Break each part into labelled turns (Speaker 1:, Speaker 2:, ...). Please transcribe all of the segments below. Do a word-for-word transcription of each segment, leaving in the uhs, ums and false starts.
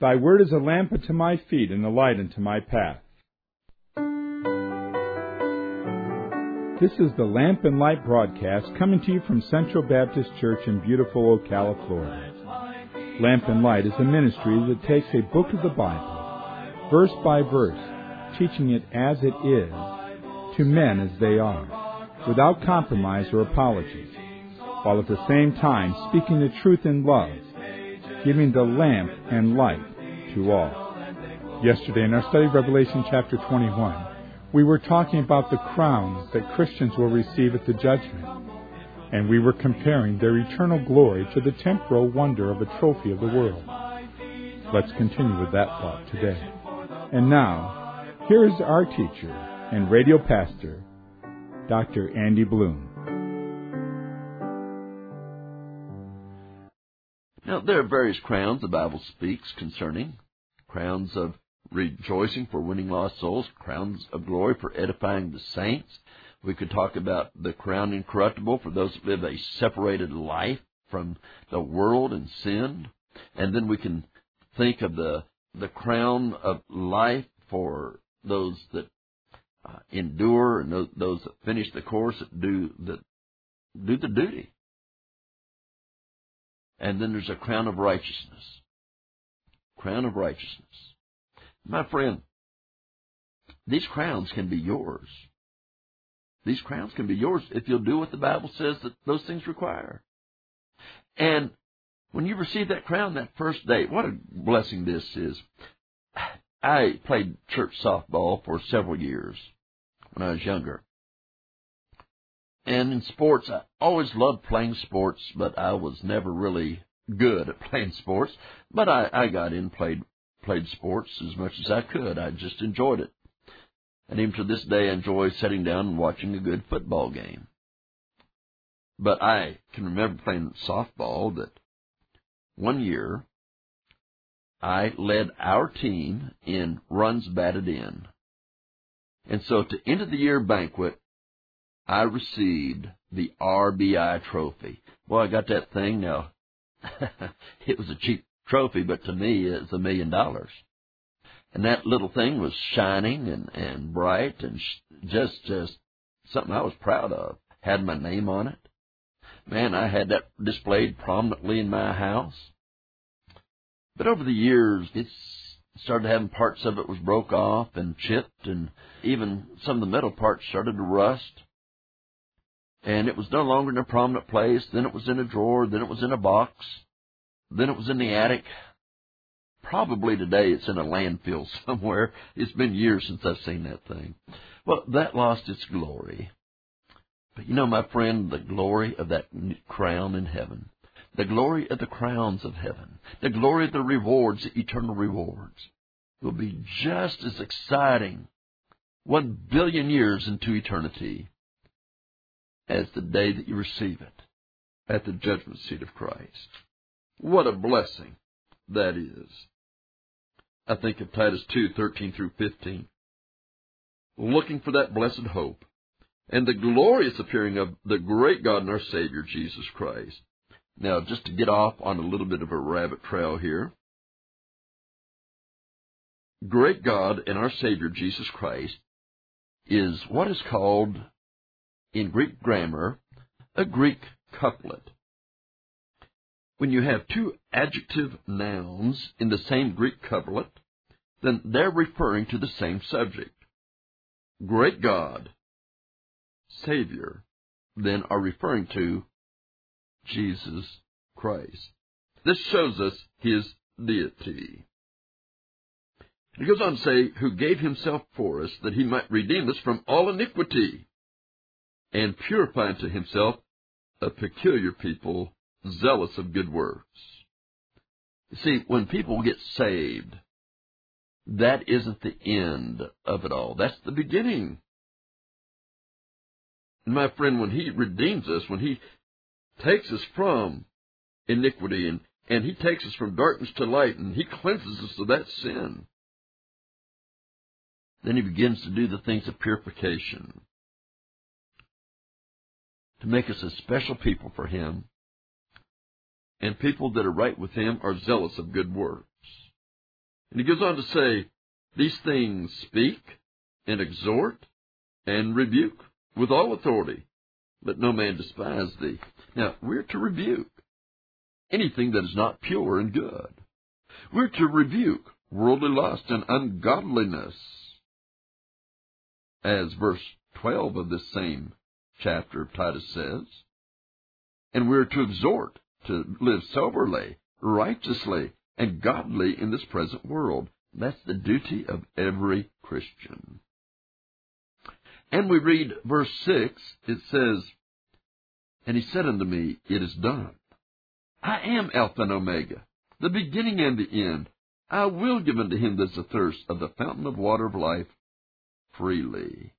Speaker 1: Thy word is a lamp unto my feet and a light unto my path. This is the Lamp and Light broadcast coming to you from Central Baptist Church in beautiful Ocala, Florida. Lamp and Light is a ministry that takes a book of the Bible, verse by verse, teaching it as it is, to men as they are, without compromise or apology, while at the same time speaking the truth in love, giving the lamp and light to all. Yesterday in our study of Revelation chapter twenty-one, we were talking about the crowns that Christians will receive at the judgment, and we were comparing their eternal glory to the temporal wonder of a trophy of the world. Let's continue with that thought today. And now, here is our teacher and radio pastor, Doctor Andy Bloom.
Speaker 2: Now, there are various crowns the Bible speaks concerning. Crowns of rejoicing for winning lost souls, crowns of glory for edifying the saints. We could talk about the crown incorruptible for those who live a separated life from the world and sin. And then we can think of the the crown of life for those that uh, endure and those, those that finish the course, that do the, do the duty. And then there's a crown of righteousness. Crown of righteousness. My friend, these crowns can be yours. These crowns can be yours if you'll do what the Bible says that those things require. And when you receive that crown that first day, what a blessing this is. I played church softball for several years when I was younger. And in sports, I always loved playing sports, but I was never really good at playing sports. But I, I got in, played played sports as much as I could. I just enjoyed it. And even to this day, I enjoy sitting down and watching a good football game. But I can remember playing softball that one year I led our team in runs batted in. And so at the end of the year banquet, I received the R B I trophy. Boy, I got that thing now. It was a cheap trophy, but to me it's a million dollars. And that little thing was shining and, and bright and sh- just just something I was proud of. Had my name on it. Man, I had that displayed prominently in my house. But over the years, it started having parts of it was broke off and chipped, and even some of the metal parts started to rust. And it was no longer in a prominent place. Then it was in a drawer. Then it was in a box. Then it was in the attic. Probably today it's in a landfill somewhere. It's been years since I've seen that thing. Well, that lost its glory. But you know, my friend, the glory of that crown in heaven, the glory of the crowns of heaven, the glory of the rewards, the eternal rewards, will be just as exciting one billion years into eternity as the day that you receive it at the judgment seat of Christ. What a blessing that is. I think of Titus two, thirteen through fifteen. Looking for that blessed hope and the glorious appearing of the great God and our Savior, Jesus Christ. Now, just to get off on a little bit of a rabbit trail here. Great God and our Savior, Jesus Christ, is what is called, in Greek grammar, a Greek couplet. When you have two adjective nouns in the same Greek couplet, then they're referring to the same subject. Great God, Savior, then are referring to Jesus Christ. This shows us His deity. He goes on to say, who gave Himself for us that He might redeem us from all iniquity and purify unto Himself a peculiar people, zealous of good works. You see, when people get saved, that isn't the end of it all. That's the beginning. And my friend, when He redeems us, when He takes us from iniquity and, and He takes us from darkness to light and He cleanses us of that sin, then He begins to do the things of purification to make us a special people for Him. And people that are right with Him are zealous of good works. And he goes on to say, these things speak and exhort and rebuke with all authority. Let no man despise thee. Now, we're to rebuke anything that is not pure and good. We're to rebuke worldly lust and ungodliness, as verse twelve of this same chapter of Titus says. And we're to exhort to live soberly, righteously, and godly in this present world. That's the duty of every Christian. And we read verse six, it says, and he said unto me, it is done. I am Alpha and Omega, the beginning and the end. I will give unto him that is athirst of the fountain of water of life freely.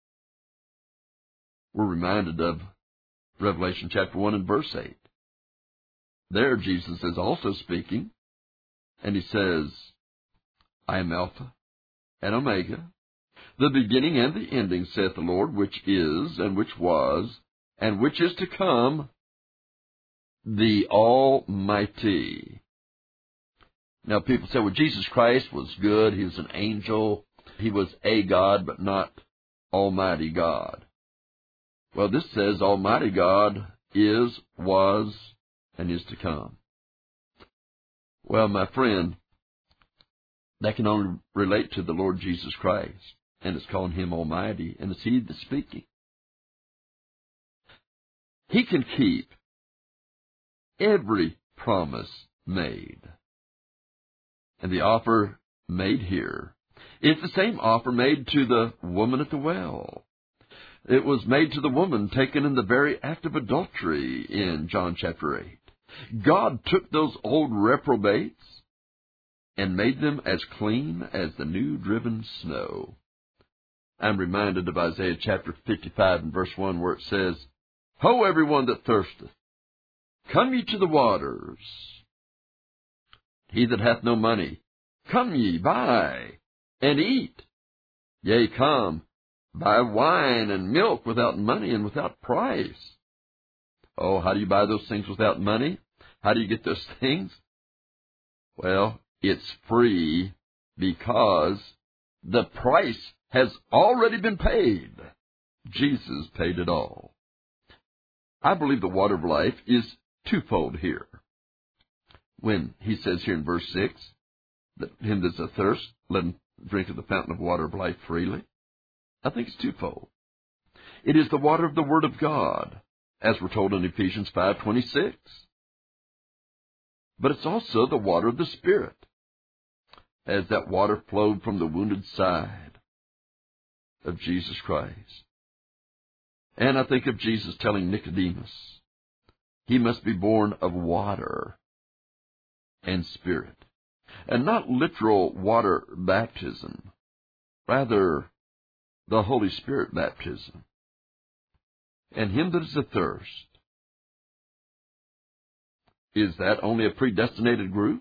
Speaker 2: We're reminded of Revelation chapter one and verse eight. There Jesus is also speaking, and he says, I am Alpha and Omega, the beginning and the ending, saith the Lord, which is, and which was, and which is to come, the Almighty. Now, people say, well, Jesus Christ was good. He was an angel. He was a God, but not Almighty God. Well, this says Almighty God is, was, and is to come. Well, my friend, that can only relate to the Lord Jesus Christ, and it's calling him Almighty, and it's he that's speaking. He can keep every promise made. And the offer made here is the same offer made to the woman at the well. It was made to the woman taken in the very act of adultery in John chapter eight. God took those old reprobates and made them as clean as the new driven snow. I'm reminded of Isaiah chapter fifty-five and verse one, where it says, Ho, everyone that thirsteth, come ye to the waters. He that hath no money, come ye, buy, and eat. Yea, come, buy wine and milk without money and without price. Oh, how do you buy those things without money? How do you get those things? Well, it's free because the price has already been paid. Jesus paid it all. I believe the water of life is twofold here. When he says here in verse six, that him that's athirst, let him drink of the fountain of water of life freely, I think it's twofold. It is the water of the Word of God, as we're told in Ephesians five twenty-six. But it's also the water of the Spirit, as that water flowed from the wounded side of Jesus Christ. And I think of Jesus telling Nicodemus, he must be born of water and Spirit, and not literal water baptism, rather the Holy Spirit baptism. And him that is athirst, is that only a predestinated group?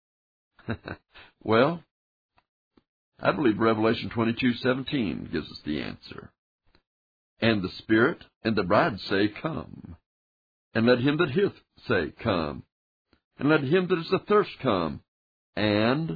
Speaker 2: Well, I believe Revelation twenty-two seventeen gives us the answer. And the Spirit and the bride say, Come. And let him that heareth say, Come. And let him that is athirst come. And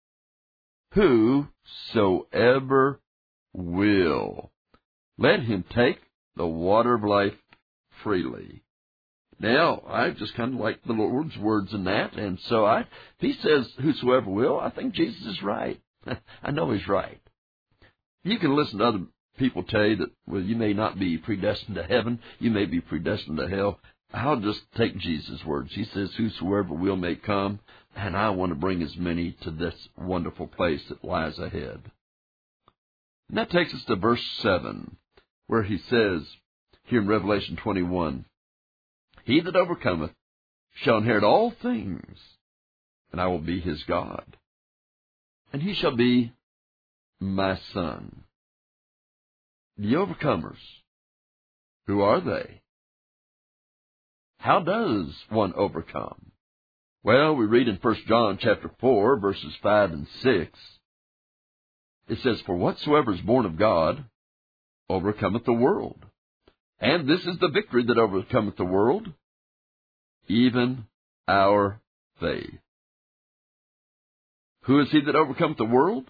Speaker 2: whosoever will, let him take the water of life freely. Now, I just kind of like the Lord's words in that, and so I, if he says whosoever will, I think Jesus is right. I know he's right. You can listen to other people tell you that, well, you may not be predestined to heaven, you may be predestined to hell. I'll just take Jesus' words. He says whosoever will may come, and I want to bring as many to this wonderful place that lies ahead. And that takes us to verse seven, where he says, here in Revelation twenty-one, He that overcometh shall inherit all things, and I will be his God, and he shall be my son. The overcomers, who are they? How does one overcome? Well, we read in First John chapter four, verses five and six. It says, For whatsoever is born of God overcometh the world. And this is the victory that overcometh the world, even our faith. Who is he that overcometh the world?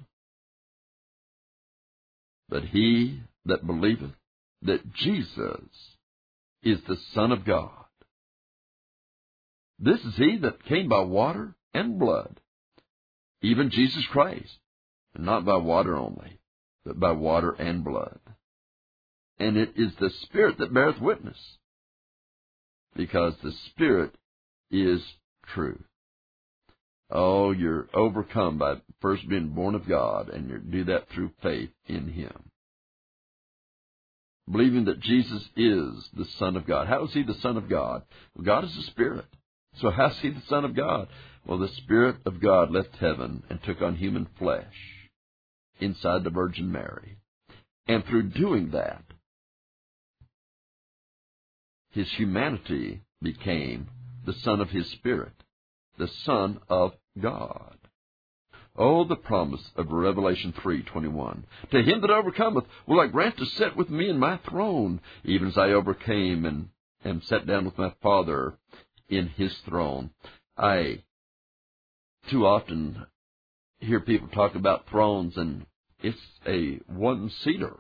Speaker 2: But he that believeth that Jesus is the Son of God. This is he that came by water and blood, even Jesus Christ, and not by water only, but by water and blood. And it is the Spirit that beareth witness, because the Spirit is truth. Oh, you're overcome by first being born of God, and you do that through faith in Him. Believing that Jesus is the Son of God. How is He the Son of God? Well, God is a Spirit. So how is He the Son of God? Well, the Spirit of God left heaven and took on human flesh inside the Virgin Mary. And through doing that, His humanity became the Son of His Spirit, the Son of God. Oh, the promise of Revelation three twenty-one. To him that overcometh will I grant to sit with me in my throne, even as I overcame and am set down with my Father in His throne. I too often hear people talk about thrones, and it's a one-seater.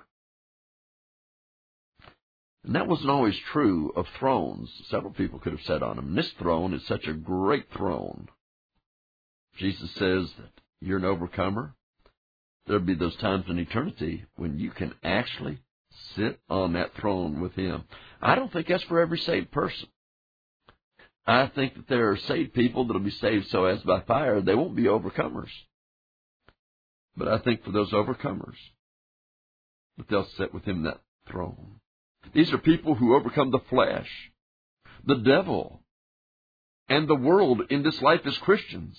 Speaker 2: And that wasn't always true of thrones. Several people could have sat on them. This throne is such a great throne. Jesus says that you're an overcomer. There'll be those times in eternity when you can actually sit on that throne with Him. I don't think that's for every saved person. I think that there are saved people that will be saved so as by fire, they won't be overcomers. But I think for those overcomers, that they'll sit with Him in that throne. These are people who overcome the flesh, the devil, and the world in this life as Christians.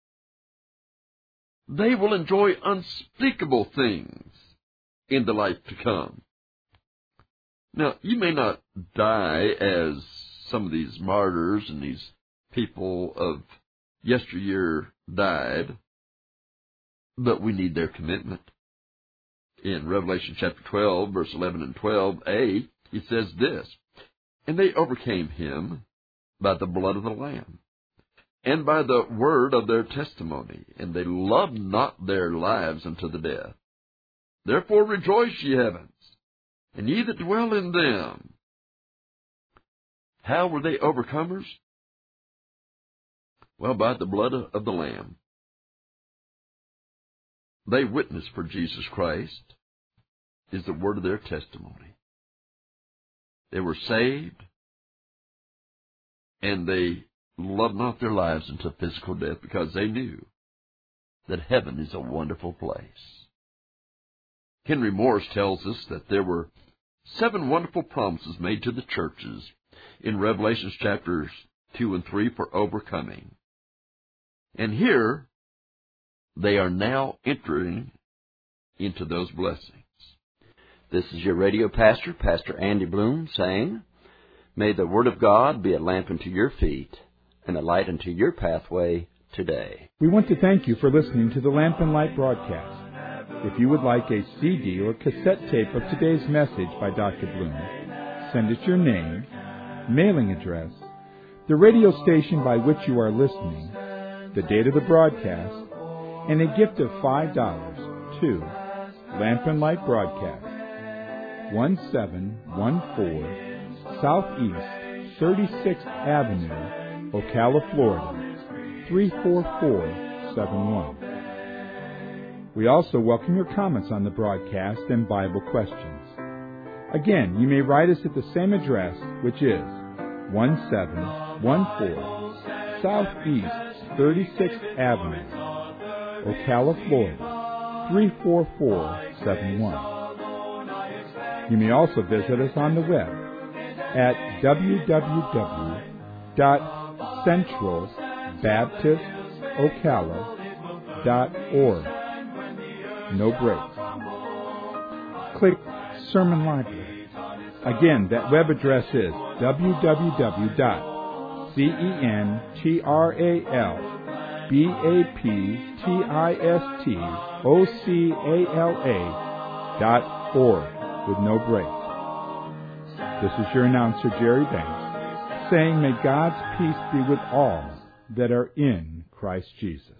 Speaker 2: They will enjoy unspeakable things in the life to come. Now, you may not die as some of these martyrs and these people of yesteryear died, but we need their commitment. In Revelation chapter twelve, verse eleven and twelve a, it says this, and they overcame him by the blood of the Lamb, and by the word of their testimony, and they loved not their lives unto the death. Therefore rejoice, ye heavens, and ye that dwell in them. How were they overcomers? Well, by the blood of the Lamb. They witnessed for Jesus Christ is the word of their testimony. They were saved, and they loved not their lives unto physical death because they knew that heaven is a wonderful place. Henry Morris tells us that there were seven wonderful promises made to the churches in Revelation chapters two and three for overcoming. And here, they are now entering into those blessings.
Speaker 3: This is your radio pastor, Pastor Andy Bloom, saying, may the Word of God be a lamp unto your feet and a light unto your pathway today.
Speaker 1: We want to thank you for listening to the Lamp and Light broadcast. If you would like a C D or cassette tape of today's message by Doctor Bloom, send us your name, mailing address, the radio station by which you are listening, the date of the broadcast, and a gift of five dollars to Lamp and Light Broadcast, one seven one four Southeast thirty-sixth Avenue, Ocala, Florida, three four four seven one. We also welcome your comments on the broadcast and Bible questions. Again, you may write us at the same address, which is one seven one four Southeast thirty-sixth Avenue, Ocala, Florida, three four four seven one. You may also visit us on the web at w w w dot central baptist ocala dot org. No breaks. Click Sermon Library. Again, that web address is w w w dot central baptist dot org with no breaks. This is your announcer, Jerry Banks, saying, may God's peace be with all that are in Christ Jesus.